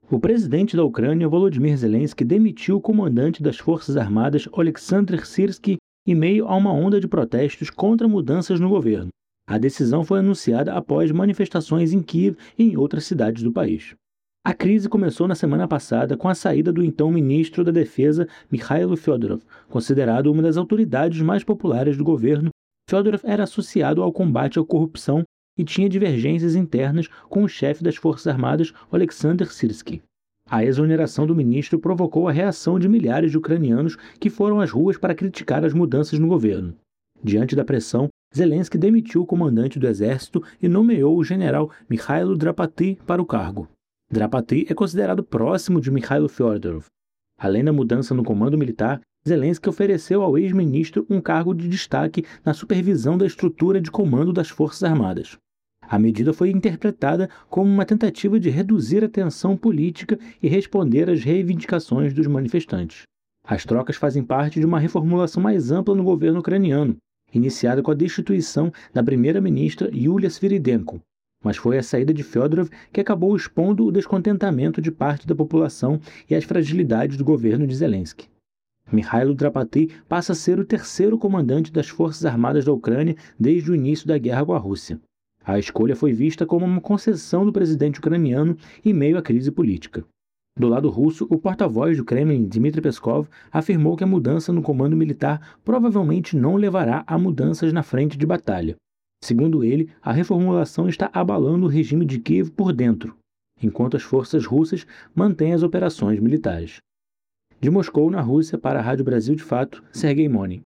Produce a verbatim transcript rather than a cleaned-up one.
O presidente da Ucrânia, Volodymyr Zelensky, demitiu o comandante das Forças Armadas, Oleksandr Syrskyi, em meio a uma onda de protestos contra mudanças no governo. A decisão foi anunciada após manifestações em Kiev e em outras cidades do país. A crise começou na semana passada com a saída do então ministro da Defesa, Mikhailo Fyodorov, considerado uma das autoridades mais populares do governo. Fyodorov era associado ao combate à corrupção e tinha divergências internas com o chefe das Forças Armadas, Oleksandr Syrskyi. A exoneração do ministro provocou a reação de milhares de ucranianos que foram às ruas para criticar as mudanças no governo. Diante da pressão, Zelensky demitiu o comandante do exército e nomeou o general Mikhailo Drapatyi para o cargo. Drapatyi é considerado próximo de Mikhailo Fyodorov. Além da mudança no comando militar, Zelensky ofereceu ao ex-ministro um cargo de destaque na supervisão da estrutura de comando das Forças Armadas. A medida foi interpretada como uma tentativa de reduzir a tensão política e responder às reivindicações dos manifestantes. As trocas fazem parte de uma reformulação mais ampla no governo ucraniano, iniciada com a destituição da primeira-ministra Yulia Sviridenko, mas foi a saída de Fyodorov que acabou expondo o descontentamento de parte da população e as fragilidades do governo de Zelensky. Mikhailo Drapatyi passa a ser o terceiro comandante das Forças Armadas da Ucrânia desde o início da guerra com a Rússia. A escolha foi vista como uma concessão do presidente ucraniano em meio à crise política. Do lado russo, o porta-voz do Kremlin, Dmitry Peskov, afirmou que a mudança no comando militar provavelmente não levará a mudanças na frente de batalha. Segundo ele, a reformulação está abalando o regime de Kiev por dentro, enquanto as forças russas mantêm as operações militares. De Moscou, na Rússia, para a Rádio Brasil de Fato, Sergei Monin.